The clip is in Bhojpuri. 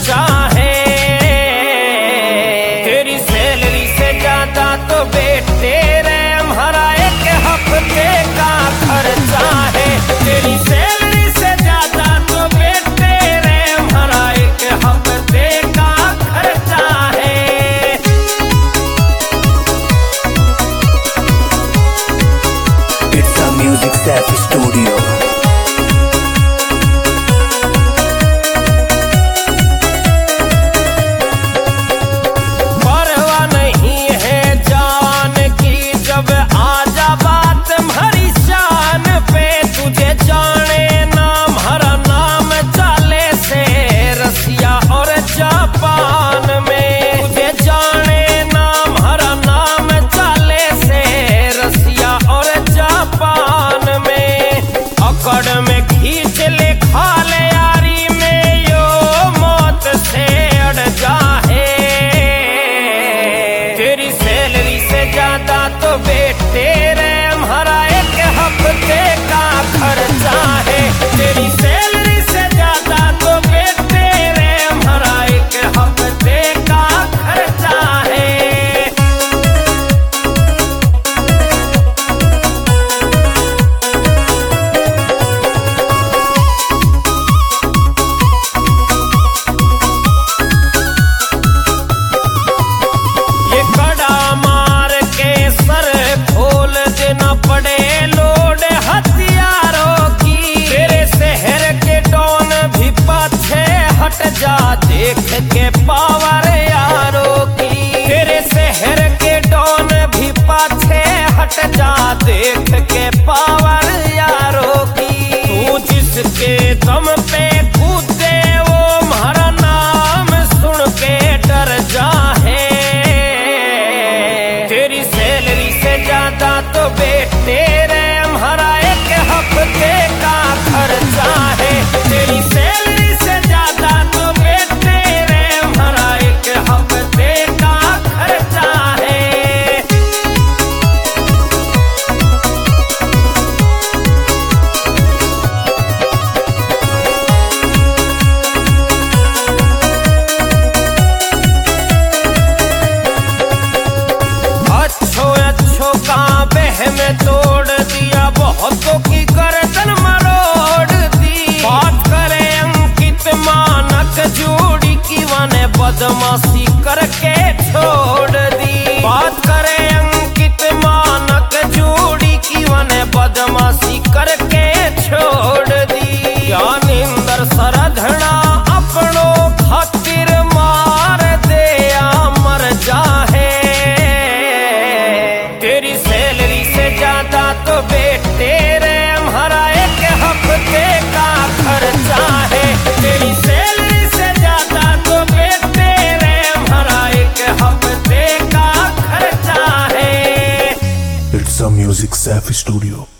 खर्चा है। तेरी सैलरी से ज्यादा तो बेटे रे हमारा एक हफ्ते का खर्चा है। तेरी सैलरी से ज्यादा तो बेटे रे हमारा एक हफ्ते का खर्चा है। It's a Music Safi Studio. में खींच ले खाले यारी में यो मौत से अड़ जाए। तेरी सैलरी से ज्यादा तो बेटे रे हमारा एक हफ्ते का खर्चा है। तेरी सैलरी से ज्यादा तो बेटे रे हमारा एक हफ्ते का खर्चा है। पड़े लोड हथियारों की तेरे शहर के डॉन भी पाछे हट जा देख के पावर यारों की। तेरे शहर के डॉन भी पाछे हट जा देख के पावर यारों की। तू जिसके दम पे कूदे वो हमारा नाम सुन के डर जाए। तेरी सैलरी से ज्यादा तो बेटे रे हमारा एक हफ्ते का खर्चा है। तेरी सैलरी से ज्यादा तो बेटे रे हमारा एक हफ्ते का खर्चा है। अच्छो का बहम तोड़ दिया बहुतों की गर्दन मरोड़ दी। बात करे अंकित मानक जोड़ी की वाने बदमाशी करके छोड़ दी। बात करे अंकित मानक जोड़ी की वाने बदमाशी करके छोड़ दी। ज्ञानेंद्र सरधना अपनों खातिर मार दे या मर जाए। तेरी सैलरी से ज्यादा तो बेटे रे हमारा एक हफ्ते का खर्चा है। तेरी सैलरी से ज्यादा तो बेटे रे हमारा एक हफ्ते का खर्चा है। It's a Music Safi Studio.